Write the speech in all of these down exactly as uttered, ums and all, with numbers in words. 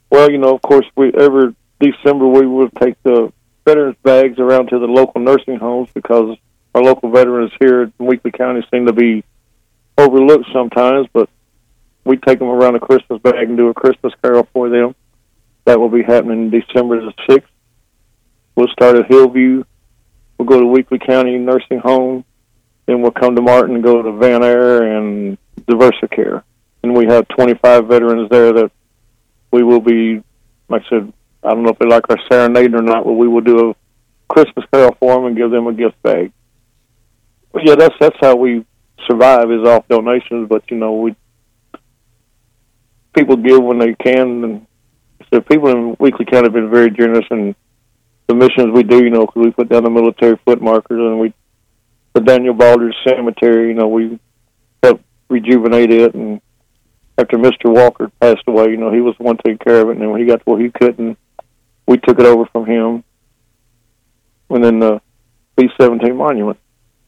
Well, you know, of course, we every December we will take the veterans bags around to the local nursing homes because our local veterans here in Weakley County seem to be overlooked sometimes, but we take them around a Christmas bag and do a Christmas carol for them. That will be happening December the sixth. We'll start at Hillview. We'll go to Weakley County Nursing Home. Then we'll come to Martin and go to Van Air and Diversicare. And we have twenty-five veterans there that we will be, like I said, I don't know if they like our serenade or not, but we will do a Christmas carol for them and give them a gift bag. But yeah, that's that's how we survive, is off donations. But, you know, we people give when they can. And so people in Weakley County have been very generous, and the missions we do, you know, because we put down the military foot markers, and we, the Daniel Baldridge Cemetery, you know, we helped rejuvenate it. And after Mister Walker passed away, you know, he was the one taking care of it, and then when he got to where he couldn't, we took it over from him. And then the B seventeen monument.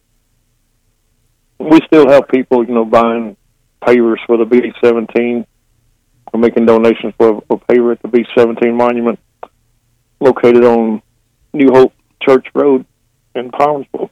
We still have people, you know, buying pavers for the B seventeen. We're making donations for a paver at the B seventeen monument located on New Hope Church Road in Palmersville.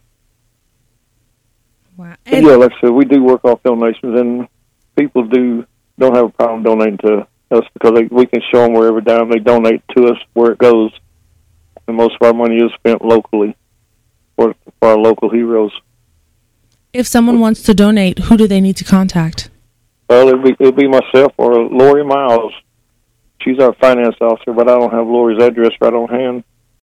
Wow. And yeah, like I said, we do work off donations, and people do don't have a problem donating to us because they, we can show them where every dime they donate to us, where it goes. And most of our money is spent locally for, for our local heroes. If someone wants to donate, who do they need to contact? Well, it'll be, it'll be myself or Lori Miles. She's our finance officer, but I don't have Lori's address right on hand.